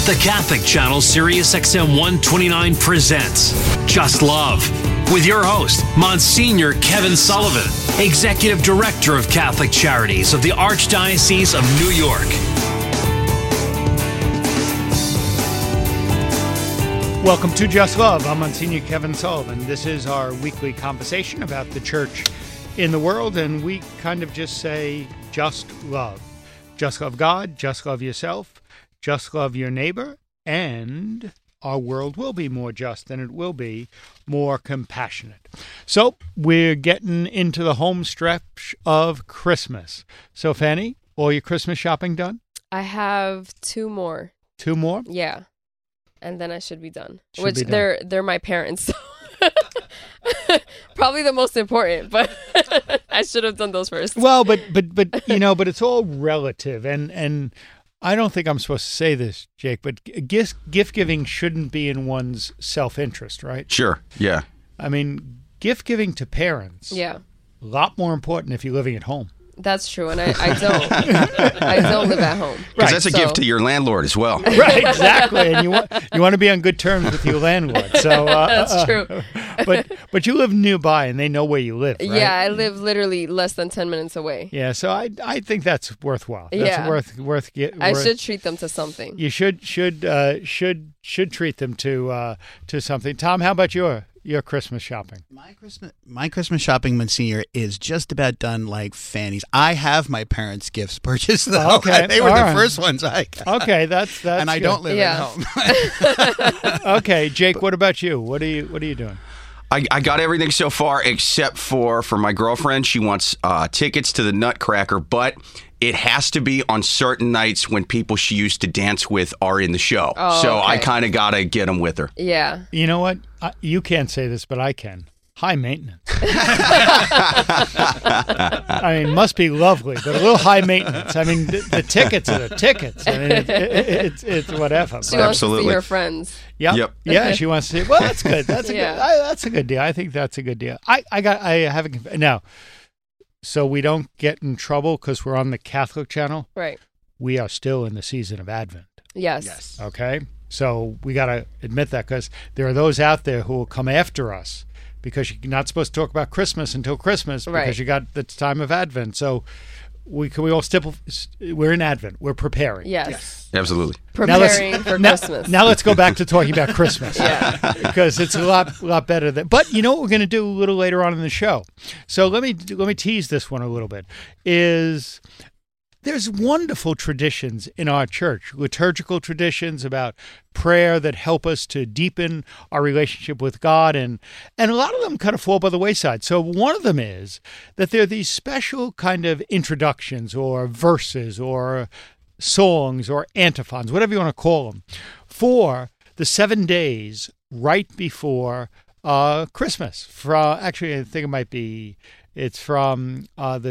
The Catholic Channel Sirius XM 129 presents Just Love with your host, Monsignor Kevin Sullivan, Executive Director of Catholic Charities of the Archdiocese of New York. Welcome to Just Love. I'm Monsignor Kevin Sullivan. This is our weekly conversation about the church in the world, and we kind of just say, just love. Just love God, just love yourself, just love your neighbor, and our world will be more just and it will be more compassionate. So we're getting into the home stretch of Christmas. So Fanny, all your Christmas shopping done? I have two more. Two more? Yeah. And then I should be done. Should be done. They're my parents. So probably the most important, but I should have done those first. Well, but you know, but it's all relative, and I don't think I'm supposed to say this, Jake, but gift giving shouldn't be in one's self-interest, right? Sure. Yeah. I mean, gift giving to parents, Yeah. a lot more important if you're living at home. That's true, and I don't. I don't live at home. Because that's a gift to your landlord as well. Right, exactly. And you want to be on good terms with your landlord. So That's true. But you live nearby, and they know where you live, right? Yeah, I live literally less than 10 minutes away. Yeah, so I think that's worthwhile. That's Yeah. worth. I should treat them to something. You should treat them to something. Tom, how about your Christmas shopping? My Christmas shopping, Monsignor, is just about done like Fanny's. I have my parents' gifts purchased, though. Okay. They were All the right. first ones I got. Okay, that's and I good. don't live Yeah. at home. Okay, Jake, what about you? What are you doing? I got everything so far except for my girlfriend. She wants tickets to the Nutcracker, but it has to be on certain nights when people she used to dance with are in the show. Oh, so I okay. kind of got to get them with her. Yeah. You know what? You can't say this, but I can. High maintenance. I mean, must be lovely, but a little high maintenance. I mean, the tickets are the tickets. I mean, it's whatever. She But- wants to see Absolutely. her friends. Yep. Yeah, she wants to see. Well, that's good. That's Yeah. that's a good deal. I think that's a good deal. I haven't now. So we don't get in trouble because we're on the Catholic channel. Right. We are still in the season of Advent. Yes. Okay, so we got to admit that because there are those out there who will come after us because you're not supposed to talk about Christmas until Christmas because Right. you got the time of Advent. So we all stipple. We're in Advent. We're preparing. Yes. Absolutely. Preparing for Christmas. Now let's go back to talking about Christmas. Yeah. Because it's a lot better than. But you know what we're going to do a little later on in the show. So let me tease this one a little bit. There's wonderful traditions in our church, liturgical traditions about prayer that help us to deepen our relationship with God, and a lot of them kind of fall by the wayside. So one of them is that there are these special kind of introductions or verses or songs or antiphons, whatever you want to call them, for the 7 days right before Christmas. Actually, I think it's from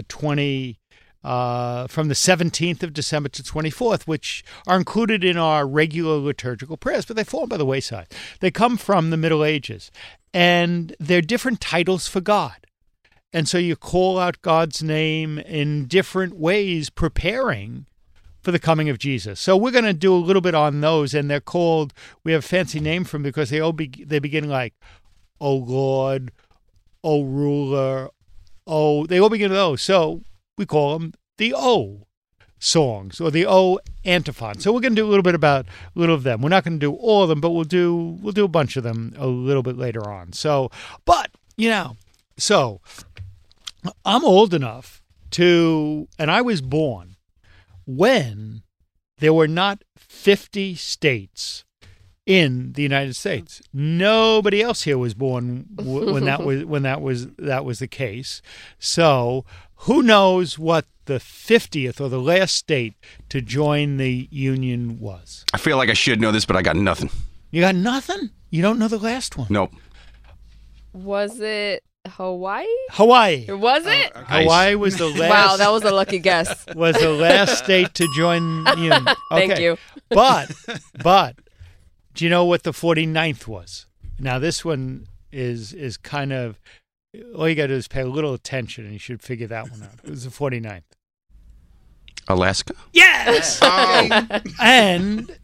from the 17th of December to 24th, which are included in our regular liturgical prayers, but they fall by the wayside. They come from the Middle Ages, and they're different titles for God. And so you call out God's name in different ways, preparing for the coming of Jesus. So we're going to do a little bit on those, and they're called, we have a fancy name for them because they begin like, O Lord, O Ruler, they all begin with O. So we call them the O songs or the O antiphons. So we're going to do a little of them. We're not going to do all of them, but we'll do a bunch of them a little bit later on. So, but so I'm old enough and I was born when there were not 50 states in the United States. Nobody else here was born when that was the case. So who knows what the 50th or the last state to join the Union was? I feel like I should know this, but I got nothing. You got nothing? You don't know the last one? Nope. Was it Hawaii? Hawaii. Was it? Hawaii was the last. Wow, that was a lucky guess. Was the last state to join the Union. Thank Okay. you. But do you know what the 49th was? Now this one is kind of, all you got to do is pay a little attention and you should figure that one out. It was the 49th. Alaska? Yes! And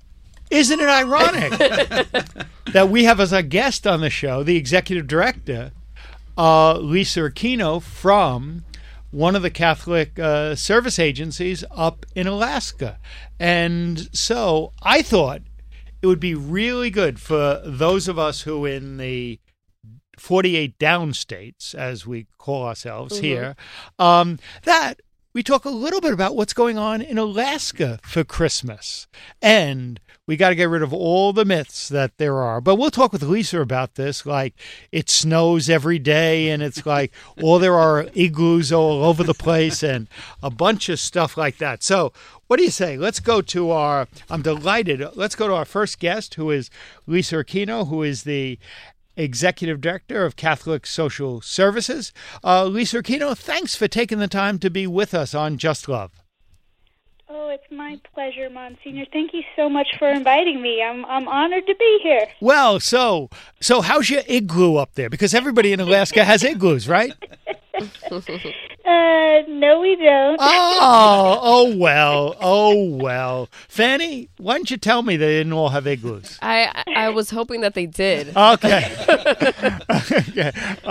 Isn't it ironic that we have as a guest on the show the executive director, Lisa Aquino, from one of the Catholic service agencies up in Alaska. And so I thought it would be really good for those of us who in the 48 downstates, as we call ourselves here, that we talk a little bit about what's going on in Alaska for Christmas. And we got to get rid of all the myths that there are. But we'll talk with Lisa about this, like it snows every day and it's like there are igloos all over the place and a bunch of stuff like that. So what do you say? Let's go to I'm delighted. Let's go to our first guest, who is Lisa Aquino, who is the Executive Director of Catholic Social Services. Lisa Aquino, thanks for taking the time to be with us on Just Love. Oh, it's my pleasure, Monsignor. Thank you so much for inviting me. I'm honored to be here. Well, so how's your igloo up there? Because everybody in Alaska has igloos, right? No, we don't. Oh well. Fanny, why don't you tell me they didn't all have igloos? I was hoping that they did. Okay. Okay.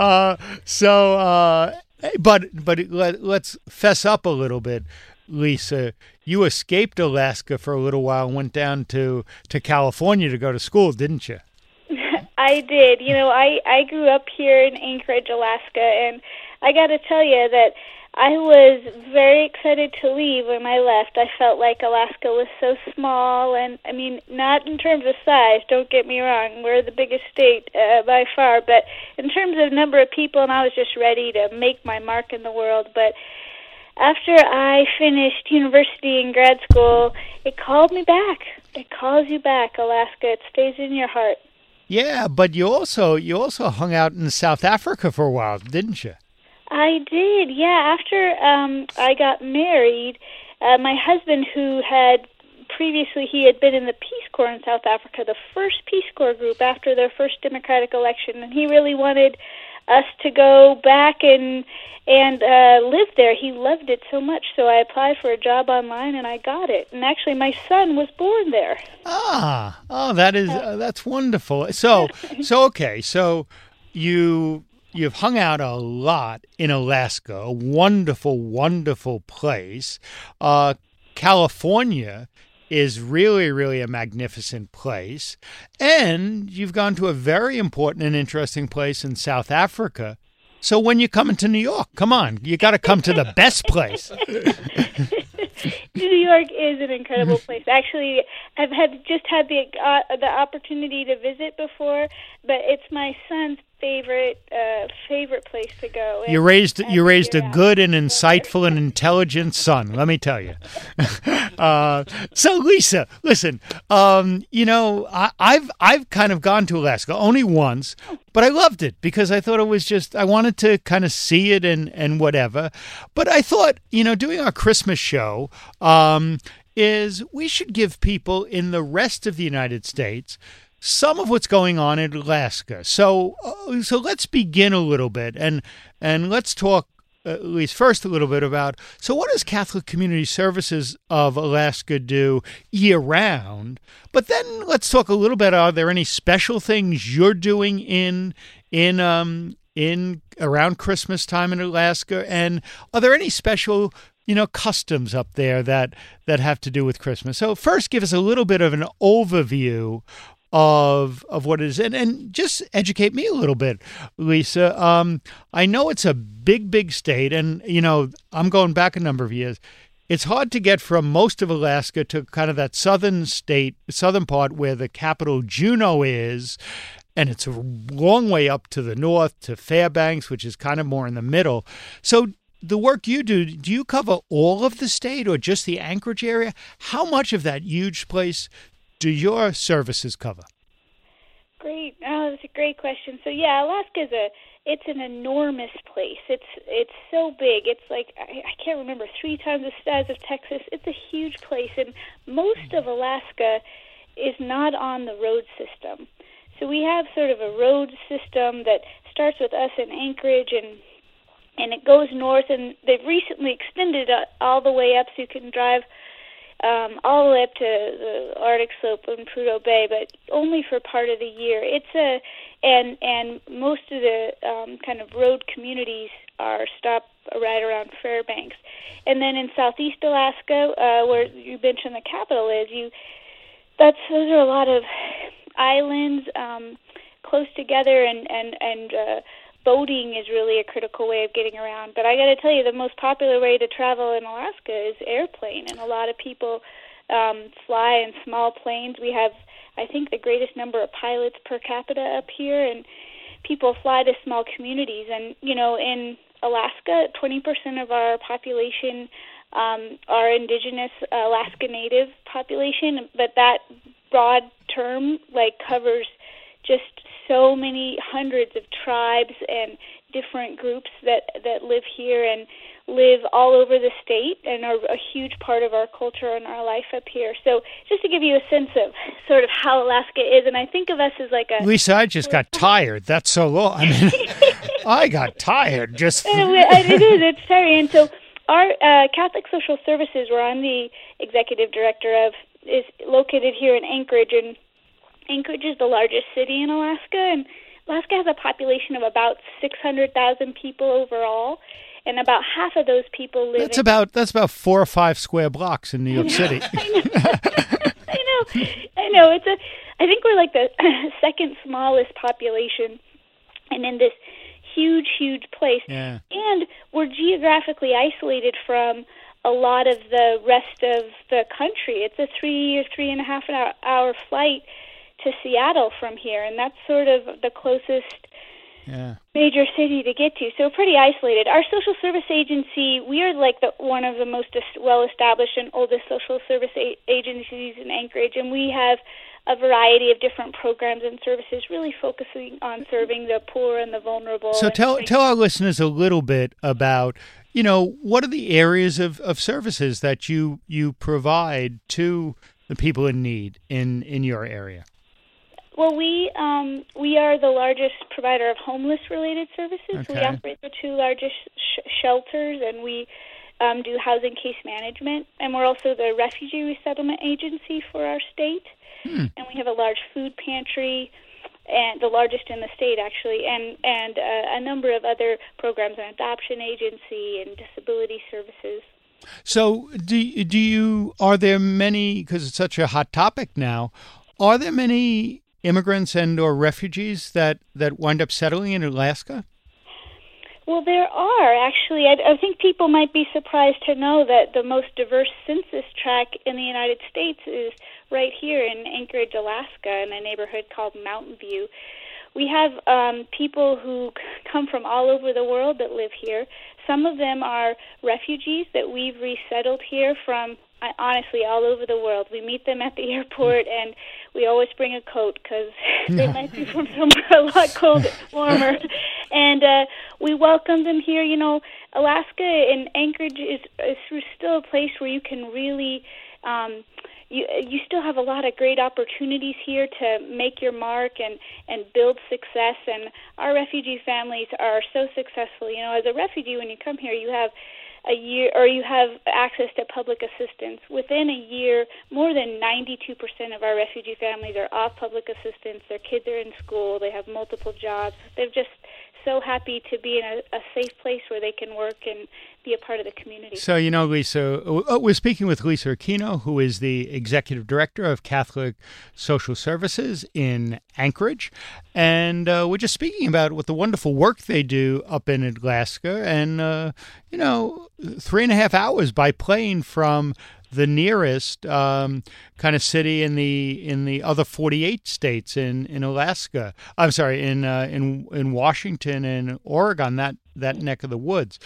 But let's fess up a little bit, Lisa. You escaped Alaska for a little while and went down to California to go to school, didn't you? I did. I grew up here in Anchorage, Alaska, and I got to tell you that I was very excited to leave when I left. I felt like Alaska was so small, and I mean, not in terms of size, don't get me wrong, we're the biggest state by far, but in terms of number of people, and I was just ready to make my mark in the world. But after I finished university and grad school, it called me back. It calls you back, Alaska. It stays in your heart. Yeah, but you also hung out in South Africa for a while, didn't you? I did, yeah. After I got married, my husband, who had previously, he had been in the Peace Corps in South Africa, the first Peace Corps group after their first democratic election, and he really wanted us to go back and live there. He loved it so much, so I applied for a job online and I got it. And actually, my son was born there. That's wonderful. So okay, so you've hung out a lot in Alaska, a wonderful, wonderful place. California is really, really a magnificent place. And you've gone to a very important and interesting place in South Africa. So when you come into New York, come on, you got to come to the best place. New York is an incredible place. Actually, I've had the opportunity to visit before, but it's my son's favorite place to go. You raised a good and insightful and intelligent son, let me tell you. So Lisa, listen, I've kind of gone to Alaska only once, but I loved it because I thought it was I wanted to kind of see it and whatever. But I thought, doing our Christmas show is we should give people in the rest of the United States some of what's going on in Alaska. So let's begin a little bit and let's talk at least first a little bit about, so what does Catholic Community Services of Alaska do year round? But then let's talk a little bit, are there any special things you're doing in around Christmas time in Alaska? And are there any special customs up there that have to do with Christmas? So first, give us a little bit of an overview of what it is, and just educate me a little bit, Lisa. I know it's a big state, and I'm going back a number of years. It's hard to get from most of Alaska to kind of that southern part where the capital Juneau is, and it's a long way up to the north to Fairbanks, which is kind of more in the middle. So the work you do you cover all of the state or just the Anchorage area? How much of that huge place do your services cover? Great. Oh, that's a great question. So yeah, Alaska it's an enormous place. It's so big. It's like, I can't remember, 3 times the size of Texas. It's a huge place, and most of Alaska is not on the road system. So we have sort of a road system that starts with us in Anchorage, and it goes north, and they've recently extended it all the way up so you can drive all the way up to the Arctic slope in Prudhoe Bay, but only for part of the year. And most of the kind of road communities are stopped right around Fairbanks. And then in southeast Alaska, where you mentioned the capital is, those are a lot of islands close together, and boating is really a critical way of getting around. But I got to tell you, the most popular way to travel in Alaska is airplane, and a lot of people fly in small planes. We have, I think, the greatest number of pilots per capita up here, and people fly to small communities. And, in Alaska, 20% of our population are indigenous Alaska Native population, but that broad term, covers just so many hundreds of tribes and different groups that live here and live all over the state and are a huge part of our culture and our life up here. So just to give you a sense of sort of how Alaska is, and I think of us as like a... Lisa, I just got tired. That's so long. I mean, I got tired. Just It is. It's very... And so our Catholic Social Services, where I'm the executive director of, is located here in Anchorage, and Anchorage is the largest city in Alaska, and Alaska has a population of about 600,000 people overall, and about half of those people live that's about 4 or 5 square blocks in New York City. I know. I think we're like the second smallest population, and in this huge, huge place. Yeah. And we're geographically isolated from a lot of the rest of the country. It's a 3 or 3.5 hour flight to Seattle from here, and that's sort of the closest major city to get to. So pretty isolated. Our social service agency, we are like one of the most well-established and oldest social service agencies in Anchorage, and we have a variety of different programs and services really focusing on serving the poor and the vulnerable. So tell our listeners a little bit about, what are the areas of services that you provide to the people in need in your area? Well, we are the largest provider of homeless-related services. Okay. We operate the 2 largest shelters, and we do housing case management. And we're also the refugee resettlement agency for our state. And we have a large food pantry, and the largest in the state, actually, and a number of other programs, an adoption agency and disability services. So are there many, because it's such a hot topic now, are there many immigrants and or refugees that wind up settling in Alaska? Well, there are, actually. I think people might be surprised to know that the most diverse census tract in the United States is right here in Anchorage, Alaska, in a neighborhood called Mountain View. We have people who come from all over the world that live here. Some of them are refugees that we've resettled here from, honestly, all over the world. We meet them at the airport, and we always bring a coat because they might be from somewhere a lot warmer. And we welcome them here. Alaska and Anchorage is still a place where you can really... You still have a lot of great opportunities here to make your mark and build success, and our refugee families are so successful. As a refugee, when you come here, you have a year, or you have access to public assistance. Within a year, more than 92% of our refugee families are off public assistance. Their kids are in school. They have multiple jobs. They're just so happy to be in a safe place where they can work and be a part of the community. So, Lisa, we're speaking with Lisa Aquino, who is the Executive Director of Catholic Social Services in Anchorage. And we're just speaking about what the wonderful work they do up in Alaska. And, 3.5 hours by plane from the nearest kind of city in the other 48 states in Alaska. I'm sorry, in Washington and Oregon, that neck of the woods.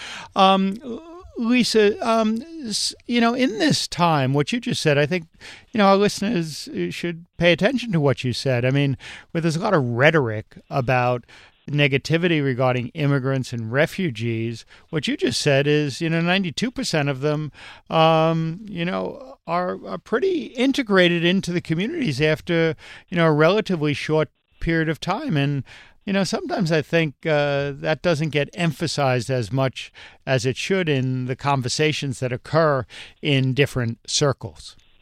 Lisa, in this time, what you just said, I think, our listeners should pay attention to what you said. I mean, where there's a lot of rhetoric about negativity regarding immigrants and refugees, what you just said is, 92% of them, are pretty integrated into the communities after, a relatively short period of time. And, sometimes I think that doesn't get emphasized as much as it should in the conversations that occur in different circles.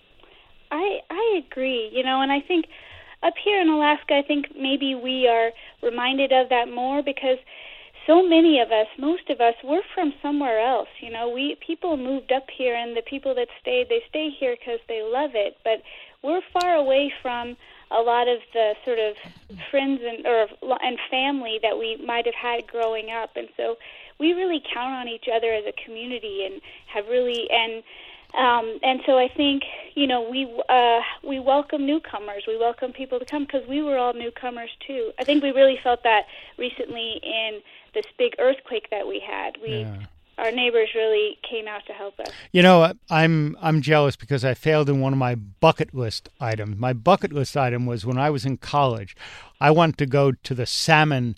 agree. And I think up here in Alaska, I think maybe we are reminded of that more because so many of us, most of us, we're from somewhere else. People moved up here, and the people that stayed, they stay here because they love it. But we're far away from a lot of the sort of friends and family that we might have had growing up, and so we really count on each other as a community, and have really and so I think we welcome newcomers. We welcome people to come because we were all newcomers too. I think we really felt that recently in this big earthquake that we had. Our neighbors really came out to help us. I'm jealous because I failed in one of my bucket list items. My bucket list item was when I was in college, I wanted to go to the salmon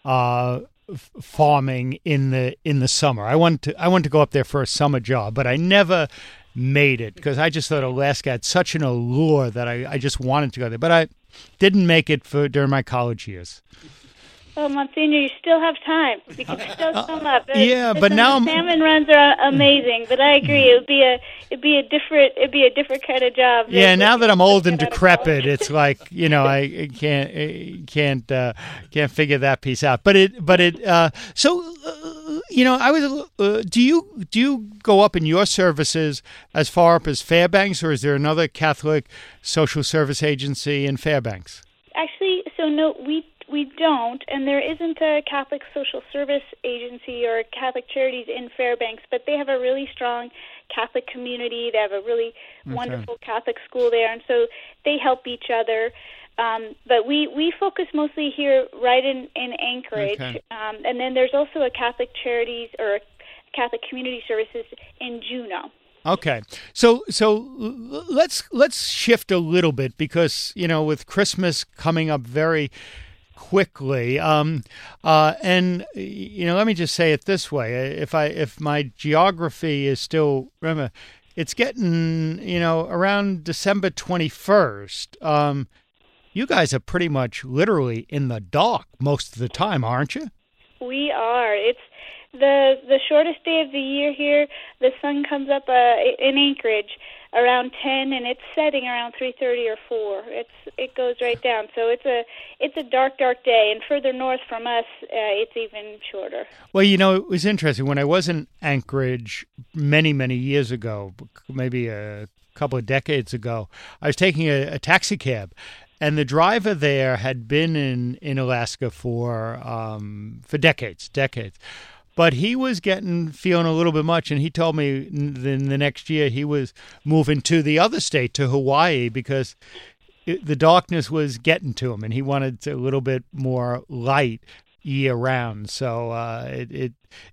farming in the summer. I wanted to go up there for a summer job, but I never made it because I just thought Alaska had such an allure that I just wanted to go there. But I didn't make it during my college years. Oh, Monsignor, you still have time. You can still come up. But now salmon runs are amazing. But I agree, it'd be a different kind of job. Yeah, now that I'm old and decrepit, it's like I can't figure that piece out. I was. Do you go up in your services as far up as Fairbanks, or is there another Catholic social service agency in Fairbanks? Actually, no, we don't, and there isn't a Catholic social service agency or Catholic Charities in Fairbanks, but they have a really strong Catholic community. They have a really wonderful Catholic school there, and so they help each other. But we focus mostly here right in Anchorage, and then there's also a Catholic Charities or Catholic Community Services in Juneau. Okay, so let's shift a little bit because with Christmas coming up very quickly, and let me just say it this way: if my geography is still, remember, it's getting around December 21st. You guys are pretty much literally in the dark most of the time, aren't you? We are. It's the shortest day of the year here. The sun comes up in Anchorage around 10, and it's setting around 3:30 or 4. It goes right down. So it's a dark day, and further north from us, it's even shorter. Well, it was interesting when I was in Anchorage many years ago, maybe a couple of decades ago. I was taking a taxi cab. And the driver there had been in Alaska for decades. But he was feeling a little bit much, and he told me in the next year he was moving to the other state, to Hawaii, because the darkness was getting to him, and he wanted a little bit more light year round. So and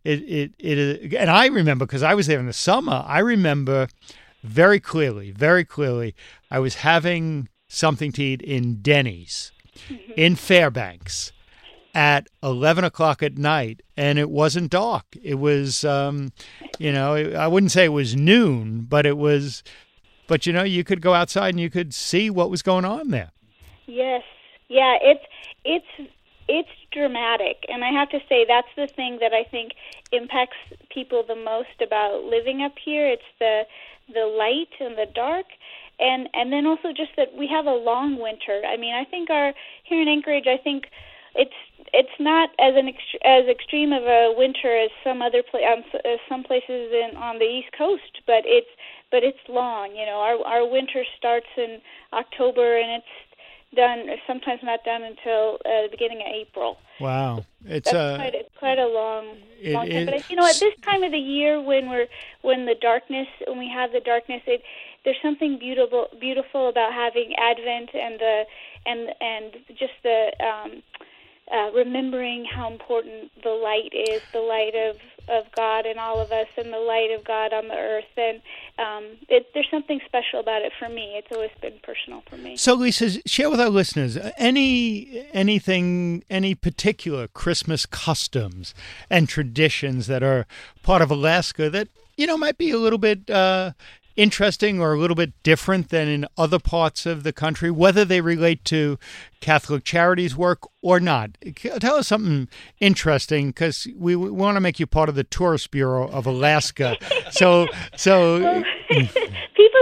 I remember, because I was there in the summer, I remember very clearly, I was having something to eat in Denny's in Fairbanks at 11 o'clock at night, and it wasn't dark. It was, I wouldn't say it was noon, but it was, you could go outside and you could see what was going on there. Yes. Yeah, it's dramatic, and I have to say that's the thing that I think impacts people the most about living up here. It's the light and the dark. And then also just that we have a long winter. I mean, I think here in Anchorage, I think it's not as extreme of a winter as some other some places on the East Coast, but it's long. Our winter starts in October, and it's done. Sometimes not done until the beginning of April. Wow, it's quite a long time. But at this time of the year when we have the darkness, there's something beautiful about having Advent and just the remembering how important the light is, the light of God in all of us, and the light of God on the earth. And there's something special about it for me. It's always been personal for me. So, Lisa, share with our listeners any particular Christmas customs and traditions that are part of Alaska that might be a little bit interesting or a little bit different than in other parts of the country, whether they relate to Catholic Charities work or not. Tell us something interesting, because we want to make you part of the Tourist Bureau of Alaska. So people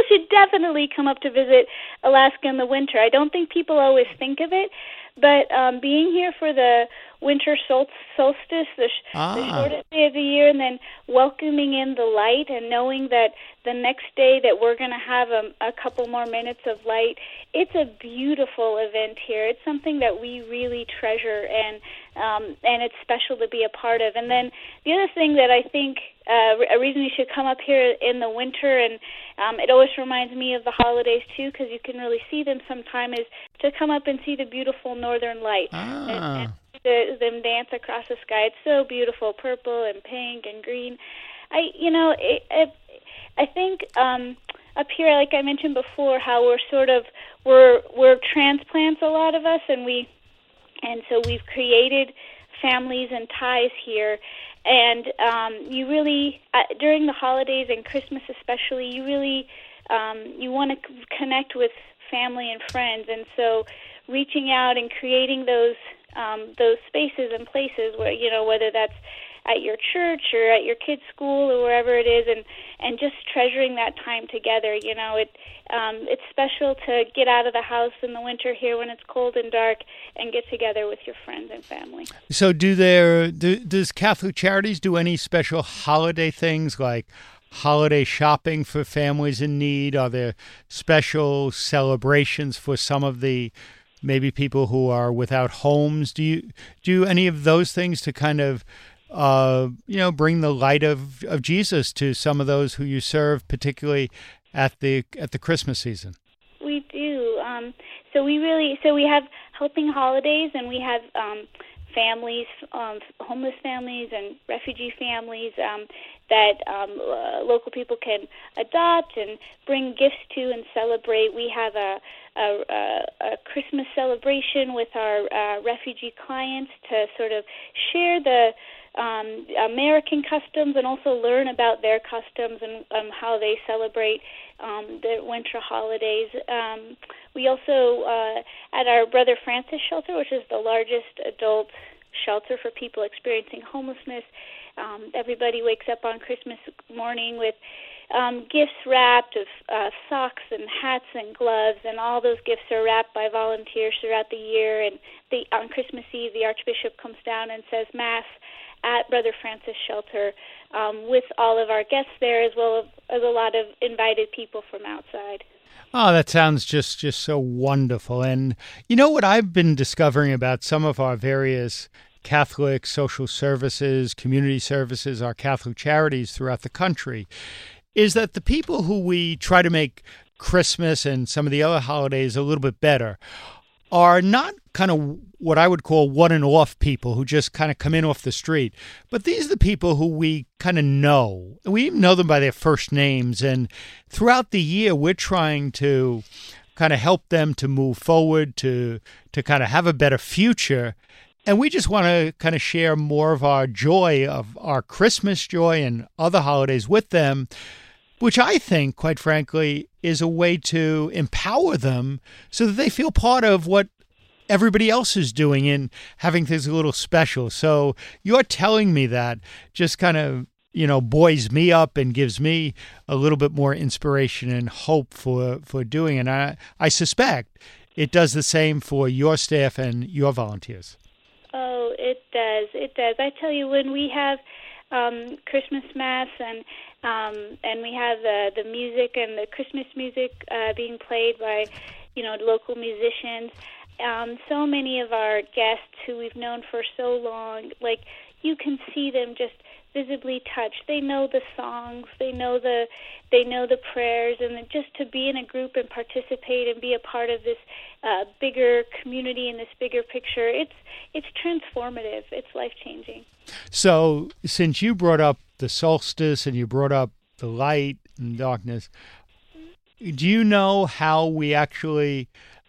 should definitely come up to visit Alaska in the winter. I don't think people always think of it, but being here for the winter solstice, the shortest day of the year, and then welcoming in the light and knowing that the next day that we're going to have a couple more minutes of light, it's a beautiful event here. It's something that we really treasure, and it's special to be a part of. And then the other thing that I think a reason you should come up here in the winter, and it always reminds me of the holidays too, because you can really see them sometime, is to come up and see the beautiful northern lights and them dance across the sky. It's so beautiful, purple and pink and green. I think up here, like I mentioned before, how we're transplants, a lot of us, and so we've created families and ties here. And you really, during the holidays and Christmas especially, you really you want to connect with family and friends. And so reaching out and creating those spaces and places where, whether that's at your church or at your kids' school or wherever it is, and just treasuring that time together. It's special to get out of the house in the winter here when it's cold and dark and get together with your friends and family. So does Catholic Charities do any special holiday things like holiday shopping for families in need? Are there special celebrations for some of the maybe people who are without homes? Do you do any of those things to kind of bring the light of Jesus to some of those who you serve, particularly at the Christmas season? We do. So we have helping holidays, and we have families, homeless families and refugee families that local people can adopt and bring gifts to and celebrate. We have a Christmas celebration with our refugee clients to sort of share the American customs and also learn about their customs and how they celebrate the winter holidays. We also, at our Brother Francis shelter, which is the largest adult shelter for people experiencing homelessness, everybody wakes up on Christmas morning with gifts wrapped of socks and hats and gloves, and all those gifts are wrapped by volunteers throughout the year. And on Christmas Eve, the Archbishop comes down and says Mass at Brother Francis shelter with all of our guests there, as well as a lot of invited people from outside. Oh, that sounds just so wonderful. And you know what I've been discovering about some of our various Catholic social services, community services, our Catholic charities throughout the country, is that the people who we try to make Christmas and some of the other holidays a little bit better are not kind of what I would call one and off people who just kind of come in off the street. But these are the people who we kind of know. We even know them by their first names. And throughout the year, we're trying to kind of help them to move forward, to kind of have a better future. And we just want to kind of share more of our joy, of our Christmas joy and other holidays with them, which I think, quite frankly, is a way to empower them so that they feel part of what everybody else is doing and having things a little special. So you're telling me that just kind of, buoys me up and gives me a little bit more inspiration and hope for doing it. And I suspect it does the same for your staff and your volunteers. Oh, it does. It does. I tell you, when we have Christmas Mass and we have the music and the Christmas music being played by, local musicians, so many of our guests who we've known for so long, like, you can see them just visibly touched. They know the songs, they know the prayers, and just to be in a group and participate and be a part of this bigger community and this bigger picture, it's transformative. It's life-changing. So, since you brought up the solstice and you brought up the light and darkness, do you know how we actually?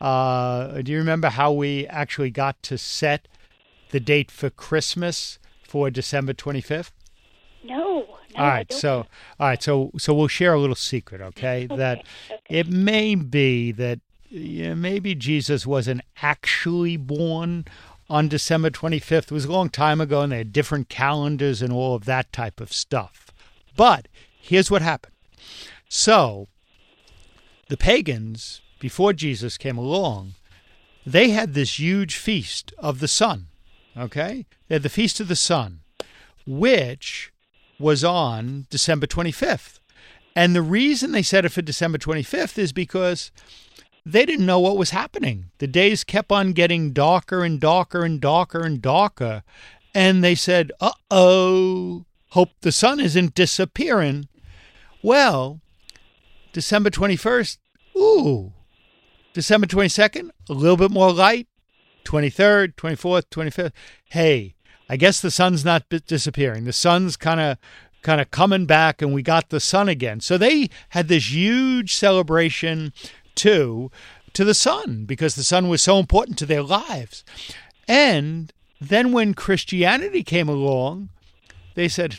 Do you remember how we actually got to set the date for Christmas for December 25th? No. All right. So we'll share a little secret, okay? That it may be that maybe Jesus wasn't actually born on December 25th. It was a long time ago, and they had different calendars and all of that type of stuff. But here's what happened. So the pagans, before Jesus came along, they had this huge feast of the sun, okay? They had the Feast of the Sun, which was on December 25th. And the reason they set it for December 25th is because they didn't know what was happening. The days kept on getting darker and darker and darker and darker. And they said, uh-oh, hope the sun isn't disappearing. Well, December 21st, ooh. December 22nd, a little bit more light. 23rd, 24th, 25th. Hey, I guess the sun's not disappearing. The sun's kind of coming back, and we got the sun again. So they had this huge celebration to the sun, because the sun was so important to their lives. And then when Christianity came along, they said,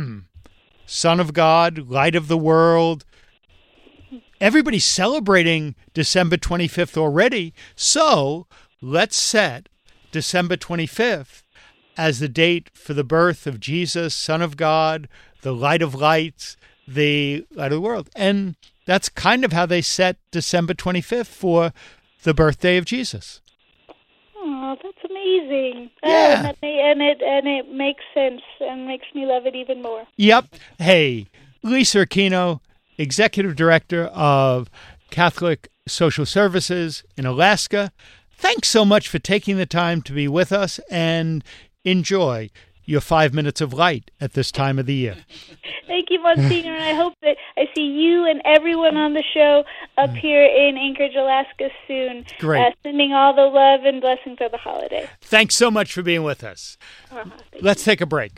Son of God, light of the world. Everybody's celebrating December 25th already, so let's set December 25th as the date for the birth of Jesus, Son of God, the light of lights, the light of the world. And that's kind of how they set December 25th for the birthday of Jesus. Oh, that's amazing. Yeah. And it makes sense and makes me love it even more. Yep. Hey, Lisa Aquino, Executive Director of Catholic Social Services in Alaska. Thanks so much for taking the time to be with us, and enjoy your 5 minutes of light at this time of the year. Thank you, Monsignor, and I hope that I see you and everyone on the show up here in Anchorage, Alaska soon. Great. Sending all the love and blessings of the holiday. Thanks so much for being with us. Let's take a break.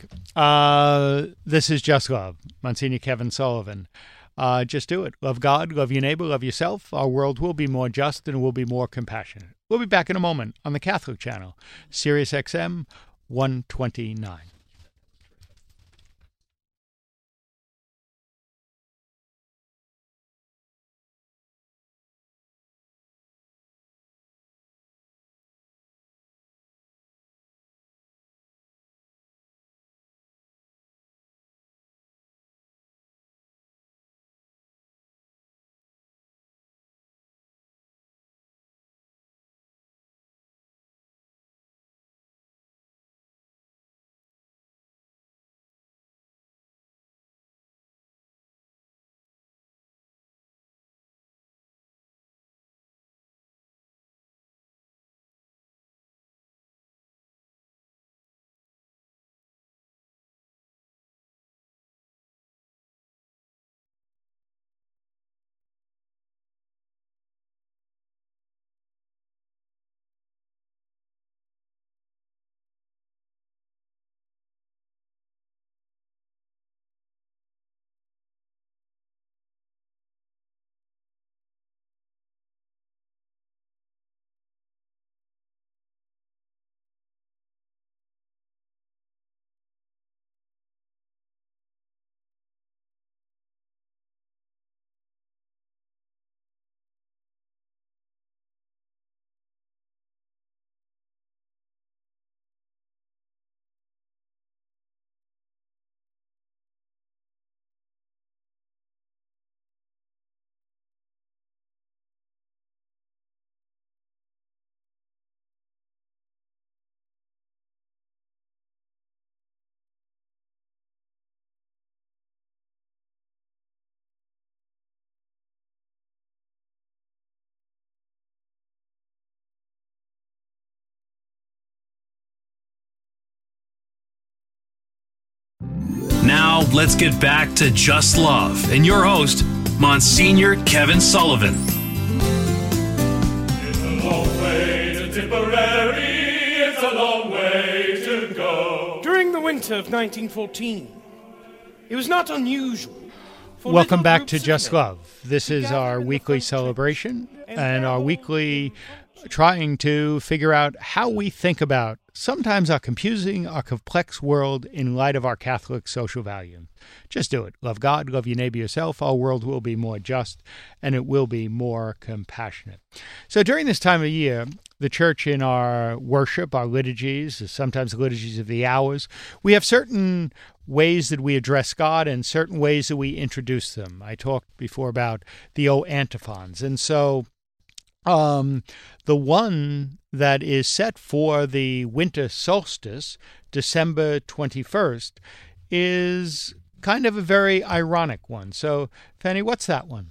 This is Just Love. Monsignor Kevin Sullivan. Just do it. Love God, love your neighbor, love yourself. Our world will be more just and will be more compassionate. We'll be back in a moment on the Catholic Channel, Sirius XM 129. Now, let's get back to Just Love and your host, Monsignor Kevin Sullivan. It's a long way to Tipperary, it's a long way to go. During the winter of 1914, it was not unusual. Welcome back to Just Love. This is our weekly celebration and our weekly trying to figure out how we think about sometimes are confusing our complex world in light of our Catholic social value. Just do it. Love God, love your neighbor yourself. Our world will be more just, and it will be more compassionate. So during this time of year, the church in our worship, our liturgies, sometimes the liturgies of the hours, we have certain ways that we address God and certain ways that we introduce them. I talked before about the O antiphons. And so the one that is set for the winter solstice, December 21st, is kind of a very ironic one. So, Fanny, what's that one?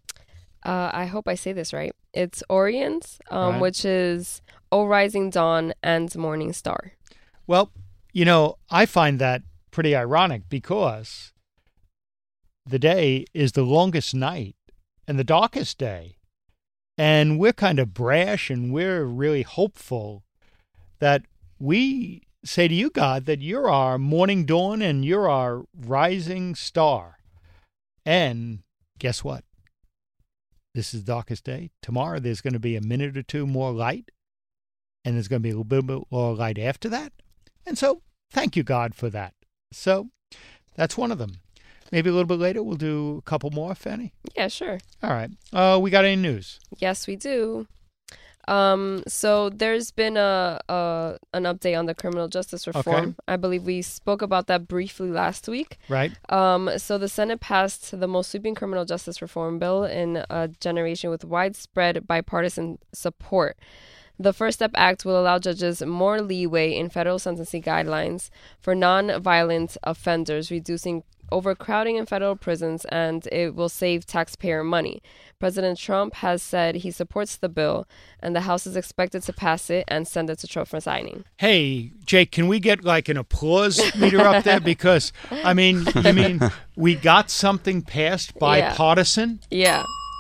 I hope I say this right. It's Orient, Right. which is O Rising Dawn and Morning Star. Well, I find that pretty ironic because the day is the longest night and the darkest day. And we're kind of brash and we're really hopeful that we say to you, God, that you're our morning dawn and you're our rising star. And guess what? This is the darkest day. Tomorrow there's going to be a minute or two more light. And there's going to be a little bit more light after that. And so thank you, God, for that. So that's one of them. Maybe a little bit later we'll do a couple more, Fanny. Yeah, sure. All right. We got any news? Yes, we do. So there's been an update on the criminal justice reform. Okay. I believe we spoke about that briefly last week. Right. So the Senate passed the most sweeping criminal justice reform bill in a generation with widespread bipartisan support. The First Step Act will allow judges more leeway in federal sentencing guidelines for non-violent offenders, reducing overcrowding in federal prisons, and it will save taxpayer money. President Trump has said he supports the bill, and the House is expected to pass it and send it to Trump for signing. Hey, Jake, can we get like an applause meter up there? Because, you mean we got something passed bipartisan? Yeah.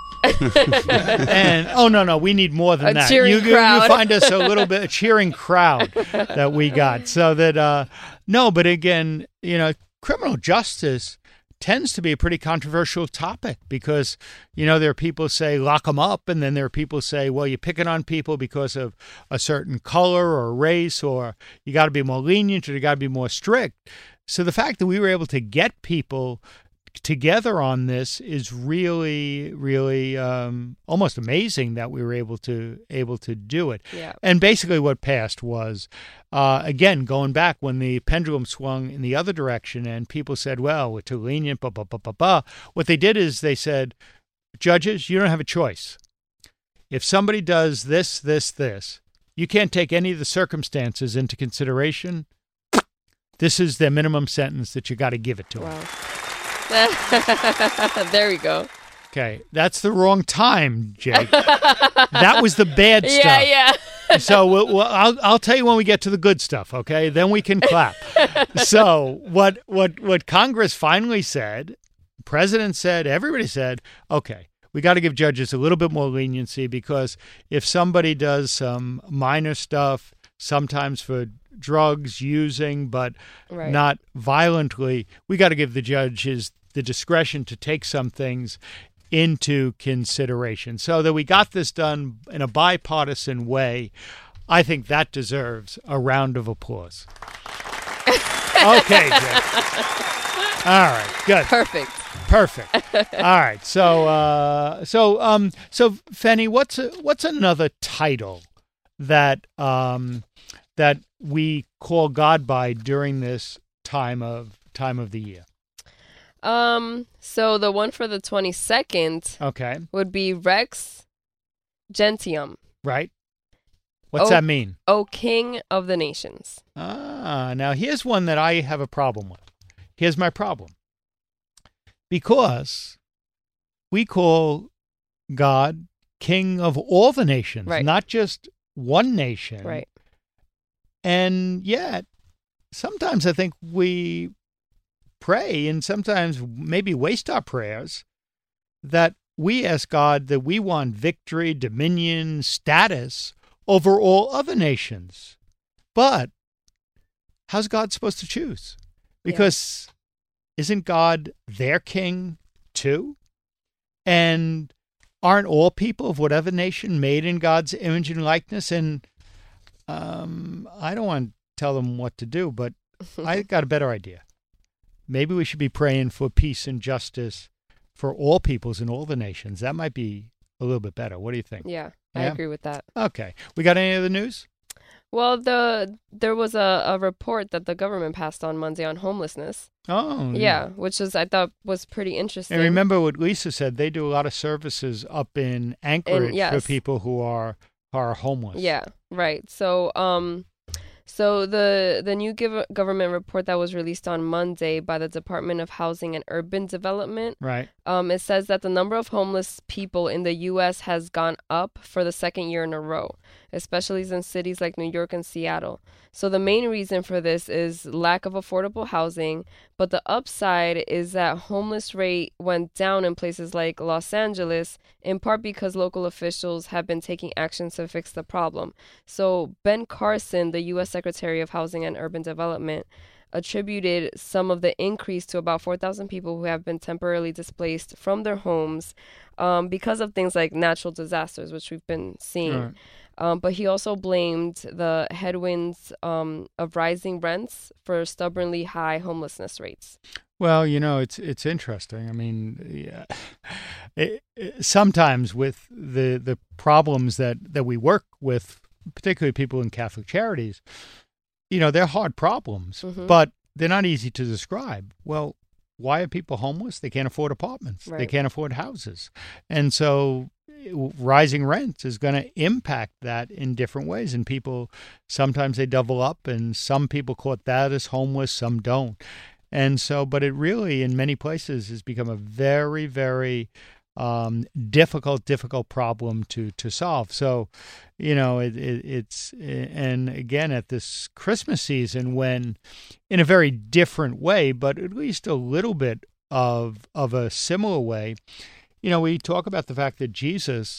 And no, we need more than A that. cheering crowd. You find us a cheering crowd that we got. So that no, but again, criminal justice tends to be a pretty controversial topic because there are people who say lock them up, and then there are people who say, well, you're picking on people because of a certain color or race, or you got to be more lenient or you got to be more strict. So the fact that we were able to get people together on this is really, really almost amazing that we were able to do it. Yeah. And basically what passed was, again, going back when the pendulum swung in the other direction and people said, well, we're too lenient, blah, blah, blah, blah, blah. What they did is they said, judges, you don't have a choice. If somebody does this, you can't take any of the circumstances into consideration. This is their minimum sentence that you got to give it to them. Wow. There we go. Okay, that's the wrong time, Jake. That was the bad stuff. Yeah. So I'll tell you when we get to the good stuff, okay? Then we can clap. So what Congress finally said, the president said, everybody said, okay, we got to give judges a little bit more leniency because if somebody does some minor stuff, sometimes for drugs using, but Right. not violently, we got to give the judges the discretion to take some things into consideration. So that we got this done in a bipartisan way, I think that deserves a round of applause. Okay, Jake. All right, good. Perfect. All right. So Fanny, what's another title that that we call God by during this time of the year? So the one for the 22nd Okay. would be Rex Gentium, Right. What's that mean? O King of the Nations. Now here's one that I have a problem with. Here's my problem. Because we call God King of all the nations, Right. not just one nation. Right. And yet, sometimes I think we pray and sometimes maybe waste our prayers that we ask God that we want victory, dominion, status over all other nations. But how's God supposed to choose? Because isn't God their king too? And aren't all people of whatever nation made in God's image and likeness? And I don't want tell them what to do, but I got a better idea. Maybe we should be praying for peace and justice for all peoples in all the nations. That might be a little bit better. What do you think? Yeah, I agree with that. Okay. We got any other news? Well, there was a report that the government passed on Monday on homelessness. Oh. Yeah, which I thought was pretty interesting. And remember what Lisa said, they do a lot of services up in Anchorage for people who are homeless. Yeah, right. So so the new government report that was released on Monday by the Department of Housing and Urban Development, right? It says that the number of homeless people in the U.S. has gone up for the second year in a row, especially in cities like New York and Seattle. So the main reason for this is lack of affordable housing, but the upside is that homeless rate went down in places like Los Angeles, in part because local officials have been taking actions to fix the problem. So Ben Carson, the U.S. Secretary of Housing and Urban Development, attributed some of the increase to about 4,000 people who have been temporarily displaced from their homes because of things like natural disasters, which we've been seeing. Right. But he also blamed the headwinds of rising rents for stubbornly high homelessness rates. Well, it's interesting. I mean, sometimes with the problems that we work with, particularly people in Catholic Charities, they're hard problems, but they're not easy to describe. Well, why are people homeless? They can't afford apartments. Right. They can't afford houses. And so rising rents is going to impact that in different ways. And people, sometimes they double up, and some people call that as homeless, some don't. And so, but it really, in many places, has become a very, very difficult problem to solve. So, it's, and again, at this Christmas season, when in a very different way, but at least a little bit of a similar way, we talk about the fact that Jesus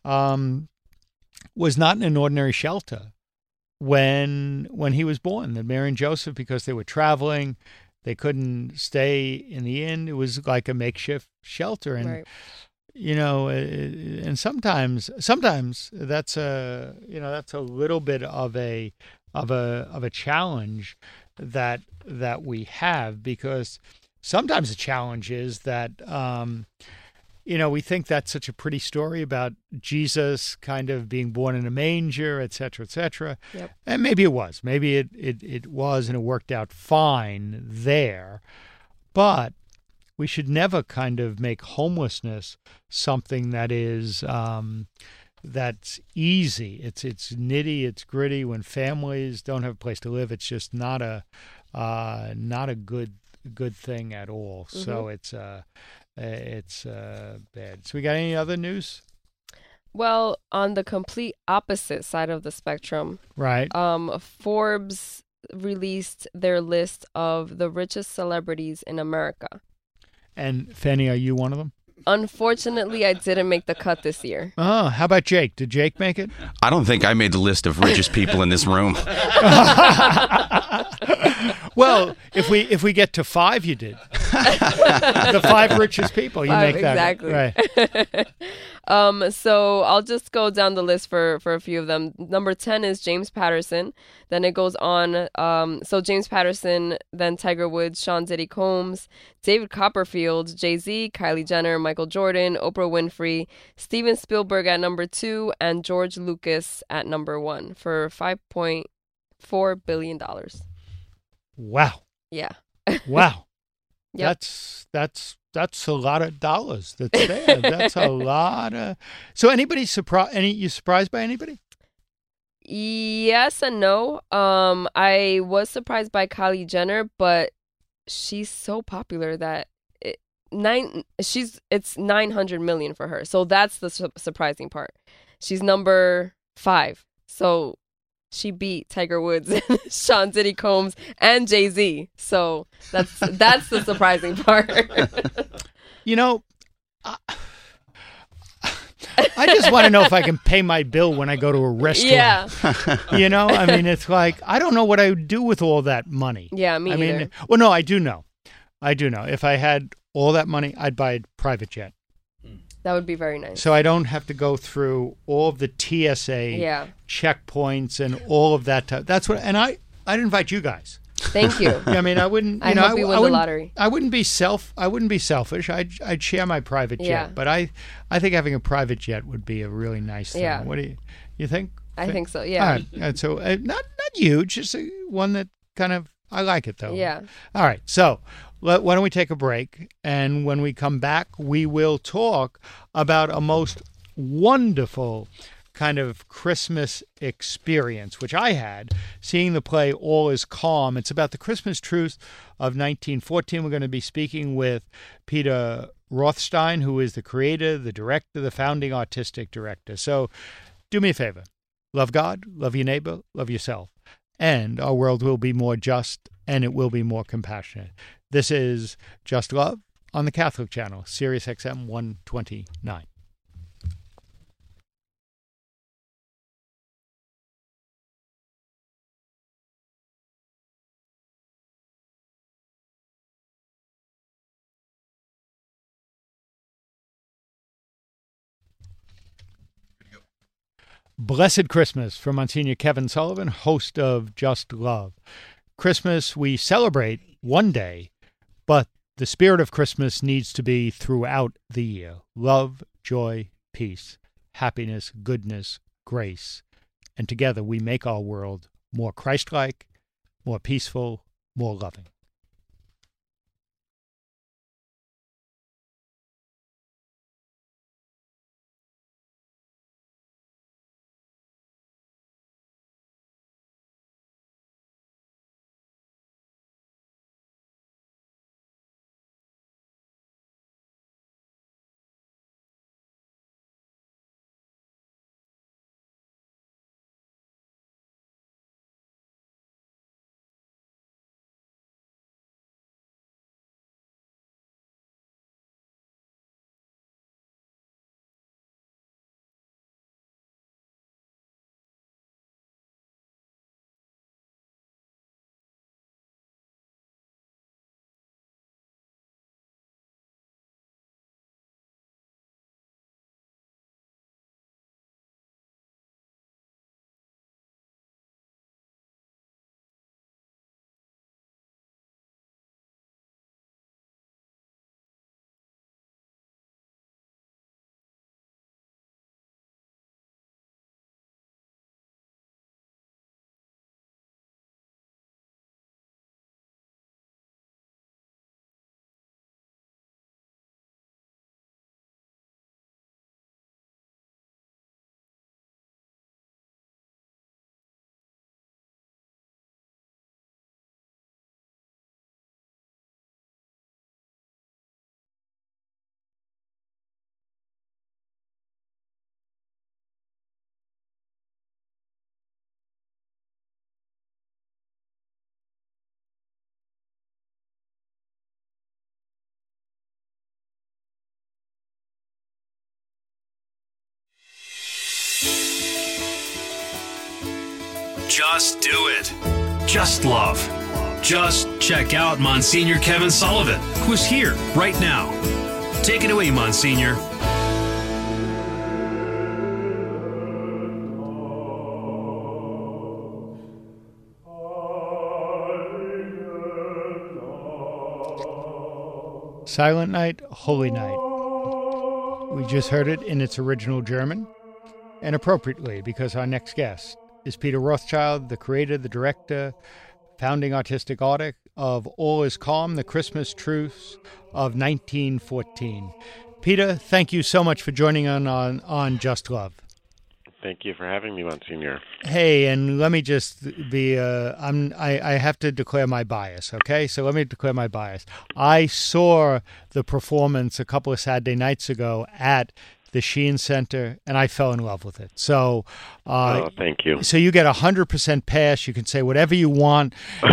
was not in an ordinary shelter when he was born. That Mary and Joseph, because they were traveling, they couldn't stay in the inn. It was like a makeshift shelter, and right. And sometimes that's a little bit of a challenge that we have, because sometimes the challenge is that we think that's such a pretty story about Jesus kind of being born in a manger, et cetera, et cetera. Yep. And maybe it was. Maybe it was, and it worked out fine there. But we should never kind of make homelessness something that is that's easy. It's nitty, it's gritty. When families don't have a place to live, it's just not a good thing at all. Mm-hmm. So it's bad. So we got any other news? Well, on the complete opposite side of the spectrum, right? Forbes released their list of the richest celebrities in America. And Fanny, are you one of them? Unfortunately, I didn't make the cut this year. Oh, how about Jake? Did Jake make it? I don't think I made the list of richest people in this room. Well, if we get to 5, you did. The 5 richest people, you make that. Exactly. Right. So I'll just go down the list for a few of them. Number 10 is James Patterson. Then it goes on. So James Patterson, then Tiger Woods, Sean Diddy Combs, David Copperfield, Jay-Z, Kylie Jenner, Michael Jordan, Oprah Winfrey, Steven Spielberg at number 2, and George Lucas at number 1 for $5.4 billion. Wow. Yeah. Wow. Yep. That's a lot of dollars that's there. That's a lot of. So you surprised by anybody? Yes and no. I was surprised by Kylie Jenner, but she's so popular that it's 900 million for her. So that's the surprising part. She's number 5. So she beat Tiger Woods, Sean Diddy Combs, and Jay-Z. So that's the surprising part. I just want to know if I can pay my bill when I go to a restaurant. Yeah. I mean, it's like, I don't know what I would do with all that money. Yeah, me either. Well, no, I do know. If I had all that money, I'd buy a private jet. That would be very nice. So I don't have to go through all of the TSA checkpoints and all of that. That's what, and I'd invite you guys. Thank you. I mean, I wouldn't. I hope you win the lottery. I wouldn't be selfish. I'd share my private jet. Yeah. But I think having a private jet would be a really nice thing. Yeah. What do you think? I think so. Yeah. All right. And so not huge, just one that kind of I like it though. Yeah. All right. So why don't we take a break? And when we come back, we will talk about a most wonderful kind of Christmas experience, which I had seeing the play All Is Calm. It's about the Christmas truce of 1914. We're going to be speaking with Peter Rothstein, who is the creator, the director, the founding artistic director. So do me a favor. Love God, love your neighbor, love yourself. And our world will be more just and it will be more compassionate. This is Just Love on the Catholic Channel, Sirius XM 129. Blessed Christmas from Monsignor Kevin Sullivan, host of Just Love. Christmas we celebrate one day, but the spirit of Christmas needs to be throughout the year. Love, joy, peace, happiness, goodness, grace. And together we make our world more Christ-like, more peaceful, more loving. Just do it. Just love. Just check out Monsignor Kevin Sullivan, who's here right now. Take it away, Monsignor. Silent Night, Holy Night. We just heard it in its original German, and appropriately because our next guest is Peter Rothschild, the creator, the director, founding artistic artist of All Is Calm, the Christmas Truce of 1914. Peter, thank you so much for joining on Just Love. Thank you for having me, Monsignor. Hey, and let me just be, I have to declare my bias, okay? So let me declare my bias. I saw the performance a couple of Saturday nights ago at the Sheehan Center, and I fell in love with it. So, thank you. So you get 100% pass. You can say whatever you want,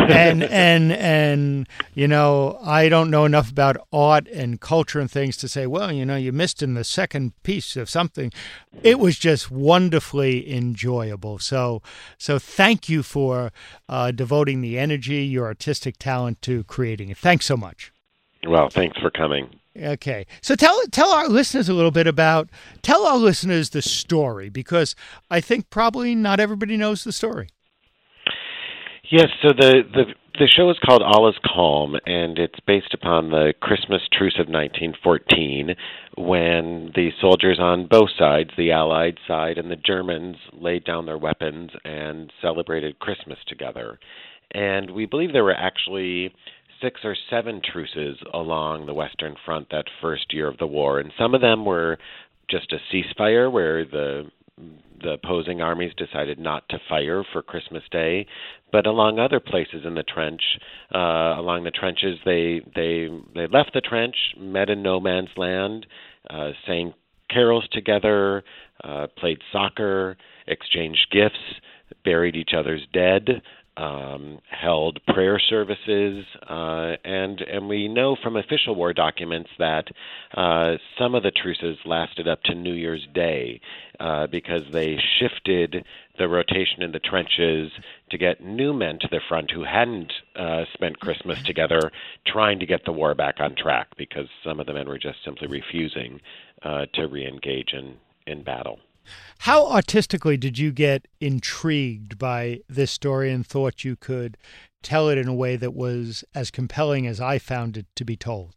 and you know, I don't know enough about art and culture and things to say, well, you know, you missed in the second piece of something. It was just wonderfully enjoyable. So thank you for devoting the energy, your artistic talent to creating it. Thanks so much. Well, thanks for coming. Okay. So tell our listeners a little bit tell our listeners the story, because I think probably not everybody knows the story. Yes, so the show is called All Is Calm, and it's based upon the Christmas truce of 1914, when the soldiers on both sides, the Allied side and the Germans, laid down their weapons and celebrated Christmas together. And we believe there were actually 6 or 7 truces along the Western Front that first year of the war, and some of them were just a ceasefire where the opposing armies decided not to fire for Christmas Day, but along other places in the trench, along the trenches, they left the trench, met in no man's land, sang carols together, played soccer, exchanged gifts, buried each other's dead, held prayer services, and we know from official war documents that some of the truces lasted up to New Year's Day because they shifted the rotation in the trenches to get new men to the front who hadn't spent Christmas together, trying to get the war back on track because some of the men were just simply refusing to re-engage in battle. How artistically did you get intrigued by this story and thought you could tell it in a way that was as compelling as I found it to be told?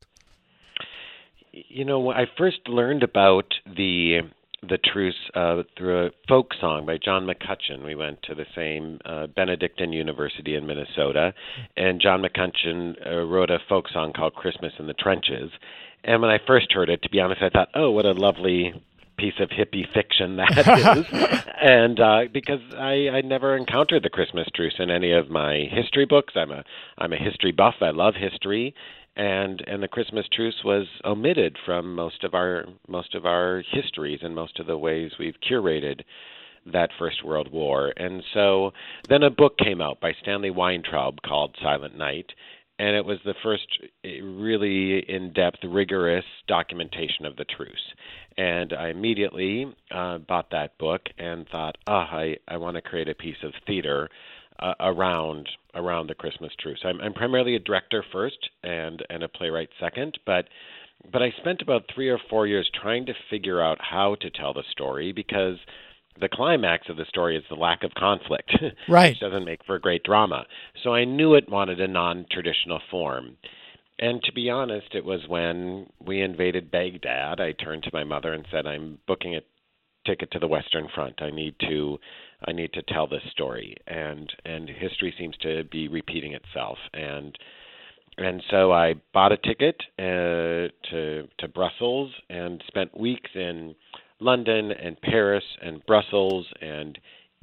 You know, I first learned about the truce through a folk song by John McCutcheon. We went to the same Benedictine University in Minnesota, and John McCutcheon wrote a folk song called Christmas in the Trenches. And when I first heard it, to be honest, I thought, oh, what a lovely piece of hippie fiction that is, and because I never encountered the Christmas truce in any of my history books. I'm a history buff. I love history, and the Christmas truce was omitted from most of our histories and most of the ways we've curated that First World War. And so then a book came out by Stanley Weintraub called Silent Night. And it was the first really in-depth, rigorous documentation of the truce. And I immediately bought that book and thought, I want to create a piece of theater around the Christmas truce. I'm primarily a director first and a playwright second, but I spent about 3 or 4 years trying to figure out how to tell the story because the climax of the story is the lack of conflict, right, which doesn't make for a great drama. So I knew it wanted a non-traditional form. And to be honest, it was when we invaded Baghdad, I turned to my mother and said, I'm booking a ticket to the Western Front. I need to tell this story. And history seems to be repeating itself. And so I bought a ticket to Brussels and spent weeks in London and Paris and Brussels and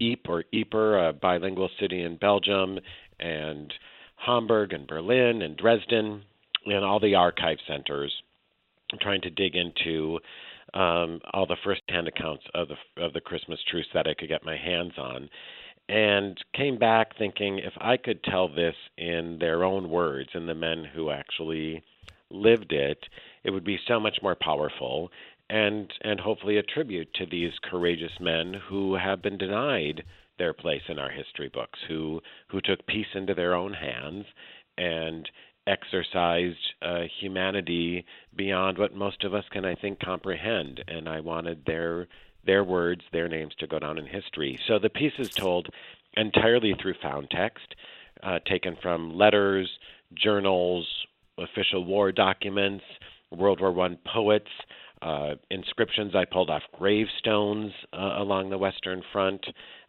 Ypres, a bilingual city in Belgium, and Hamburg and Berlin and Dresden, and all the archive centers, trying to dig into all the first-hand accounts of the Christmas truce that I could get my hands on, and came back thinking if I could tell this in their own words, in the men who actually lived it, it would be so much more powerful. And hopefully a tribute to these courageous men who have been denied their place in our history books, who took peace into their own hands and exercised humanity beyond what most of us can, I think, comprehend. And I wanted their words, their names to go down in history. So the piece is told entirely through found text, taken from letters, journals, official war documents, World War I poets, inscriptions I pulled off gravestones along the Western Front,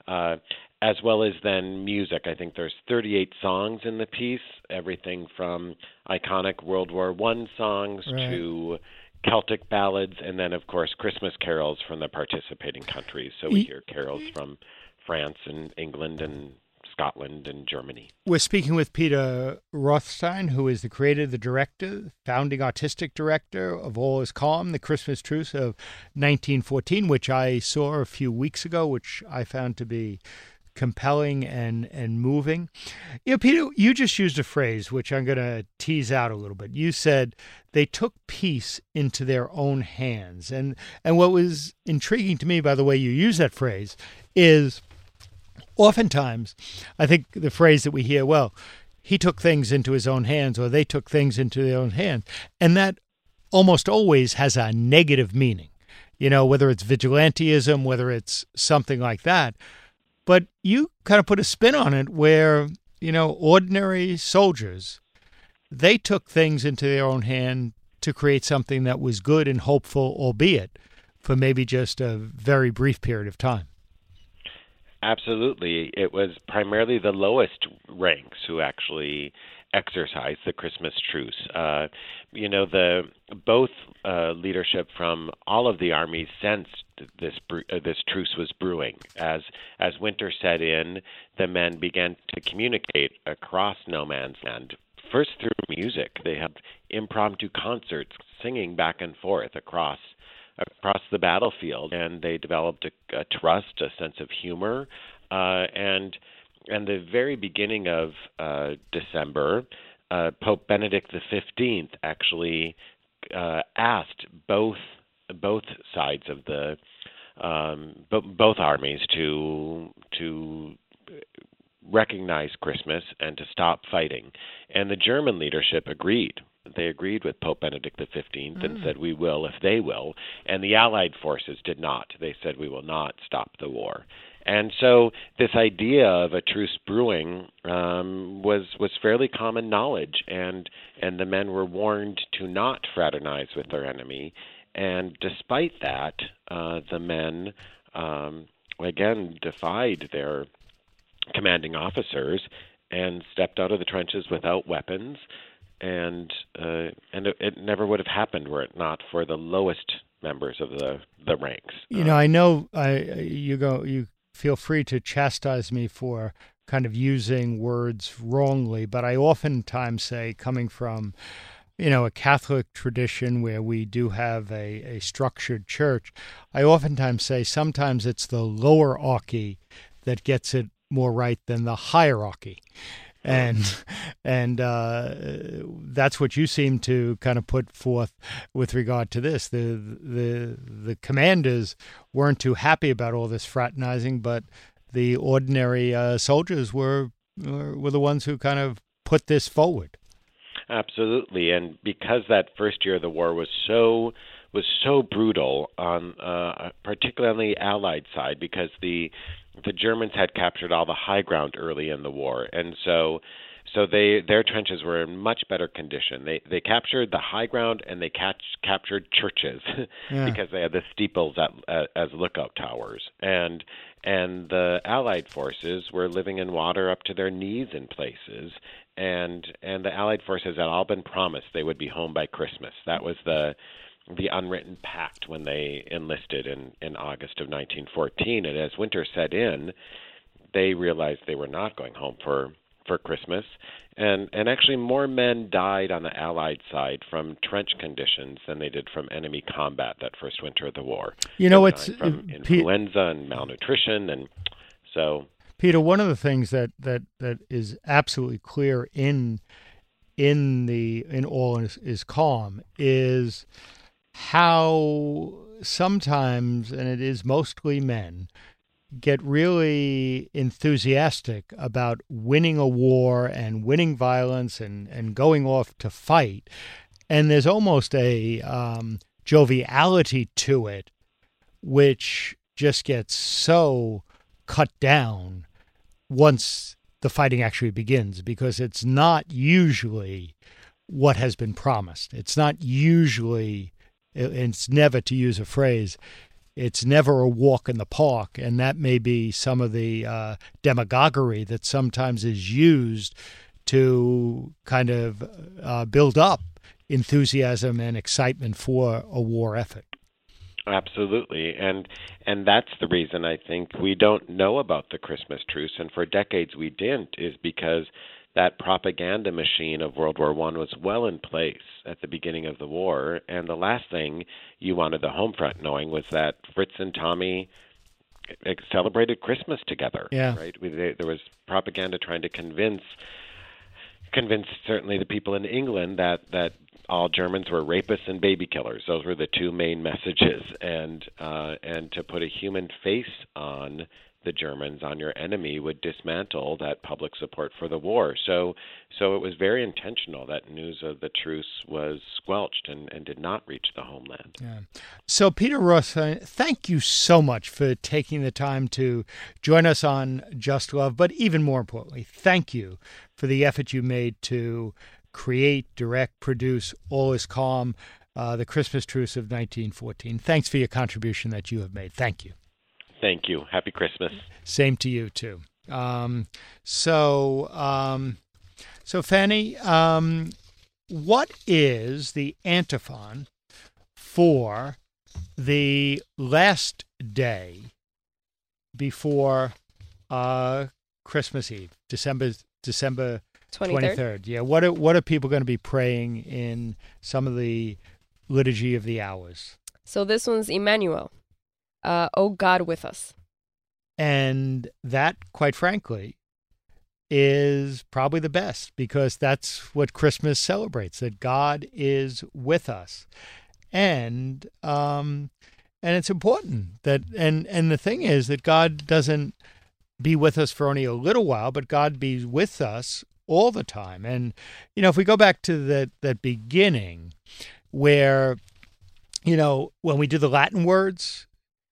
as well as then music. I think there's 38 songs in the piece, everything from iconic World War I songs to Celtic ballads, and then, of course, Christmas carols from the participating countries. So we hear carols from France and England and Scotland and Germany. We're speaking with Peter Rothstein, who is the creator, the director, founding artistic director of All Is Calm, the Christmas Truce of 1914, which I saw a few weeks ago, which I found to be compelling and moving. You know, Peter, you just used a phrase which I'm going to tease out a little bit. You said they took peace into their own hands. And what was intriguing to me by the way you use that phrase is oftentimes, I think the phrase that we hear, well, he took things into his own hands, or they took things into their own hands. And that almost always has a negative meaning, you know, whether it's vigilantism, whether it's something like that. But you kind of put a spin on it where ordinary soldiers, they took things into their own hand to create something that was good and hopeful, albeit for maybe just a very brief period of time. Absolutely. It was primarily the lowest ranks who actually exercised the Christmas truce. Both leadership from all of the armies sensed this truce was brewing. As winter set in, the men began to communicate across no man's land. First through music, they had impromptu concerts singing back and forth across the battlefield, and they developed a trust, a sense of humor, and the very beginning of December, Pope Benedict XV actually asked both sides of the both armies to recognize Christmas and to stop fighting, and the German leadership agreed. They agreed with Pope Benedict XV and said, we will if they will. And the Allied forces did not. They said, we will not stop the war. And so this idea of a truce brewing was fairly common knowledge, and the men were warned to not fraternize with their enemy. And despite that, the men, again, defied their commanding officers and stepped out of the trenches without weapons. And it never would have happened were it not for the lowest members of the ranks. I know you feel free to chastise me for kind of using words wrongly, but I oftentimes say, coming from a Catholic tradition where we do have a structured church, I oftentimes say sometimes it's the lowerarchy that gets it more right than the hierarchy. And that's what you seem to kind of put forth with regard to this. The commanders weren't too happy about all this fraternizing, but the ordinary soldiers were the ones who kind of put this forward. Absolutely, and because that first year of the war was so brutal on particularly on the Allied side, because the Germans had captured all the high ground early in the war, and so their trenches were in much better condition. They captured the high ground, and they captured churches because they had the steeples as lookout towers, and the Allied forces were living in water up to their knees in places, and the Allied forces had all been promised they would be home by Christmas. That was the unwritten pact when they enlisted in August of 1914. And as winter set in, they realized they were not going home for Christmas. And actually more men died on the Allied side from trench conditions than they did from enemy combat that first winter of the war. It's from influenza and malnutrition. And so, Peter, one of the things that is absolutely clear in All is Calm is how sometimes, and it is mostly men, get really enthusiastic about winning a war and winning violence and going off to fight. And there's almost a joviality to it, which just gets so cut down once the fighting actually begins, because it's not usually what has been promised. It's not usually... It's never, to use a phrase, it's never a walk in the park, and that may be some of the demagoguery that sometimes is used to kind of build up enthusiasm and excitement for a war effort. Absolutely, and that's the reason I think we don't know about the Christmas truce, and for decades we didn't, is because that propaganda machine of World War I was well in place at the beginning of the war, and the last thing you wanted the home front knowing was that Fritz and Tommy celebrated Christmas together. Yeah. Right? There was propaganda trying to convince certainly the people in England that all Germans were rapists and baby killers. Those were the two main messages, and to put a human face on the Germans on your enemy would dismantle that public support for the war. So it was very intentional that news of the truce was squelched and did not reach the homeland. Yeah. So, Peter Ross, thank you so much for taking the time to join us on Just Love, but even more importantly, thank you for the effort you made to create, direct, produce All Is Calm, the Christmas Truce of 1914. Thanks for your contribution that you have made. Thank you. Thank you. Happy Christmas. Same to you, too. So Fanny, what is the antiphon for the last day before Christmas Eve, December 23rd? Yeah. What are people going to be praying in some of the Liturgy of the Hours? So this one's Emmanuel. O God with us. And that, quite frankly, is probably the best, because that's what Christmas celebrates, that God is with us. And it's important that, and the thing is that God doesn't be with us for only a little while, but God be with us all the time. And, if we go back to that beginning where, when we do the Latin words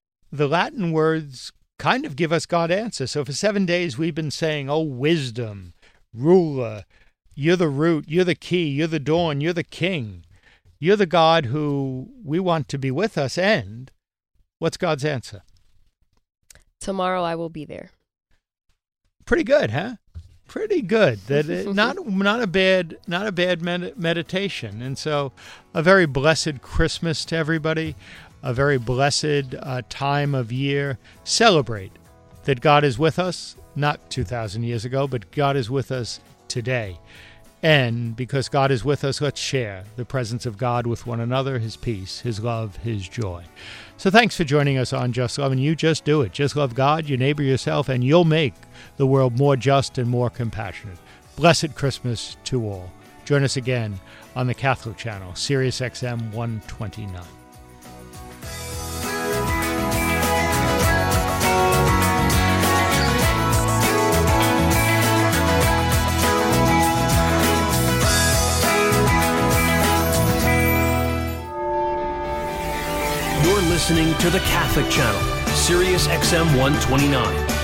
kind of give us God answer. So for 7 days, we've been saying, oh, wisdom, ruler, you're the root, you're the key, you're the dawn, you're the king. You're the God who we want to be with us. And what's God's answer? Tomorrow I will be there. Pretty good, huh? Pretty good. That not a bad meditation. And so a very blessed Christmas to everybody. A very blessed time of year. Celebrate that God is with us, not 2,000 years ago, but God is with us today. And because God is with us, let's share the presence of God with one another, His peace, His love, His joy. So thanks for joining us on Just Love, and you just do it. Just love God, your neighbor, yourself, and you'll make the world more just and more compassionate. Blessed Christmas to all. Join us again on the Catholic Channel, Sirius XM 129. You're listening to the Catholic Channel, Sirius XM 129.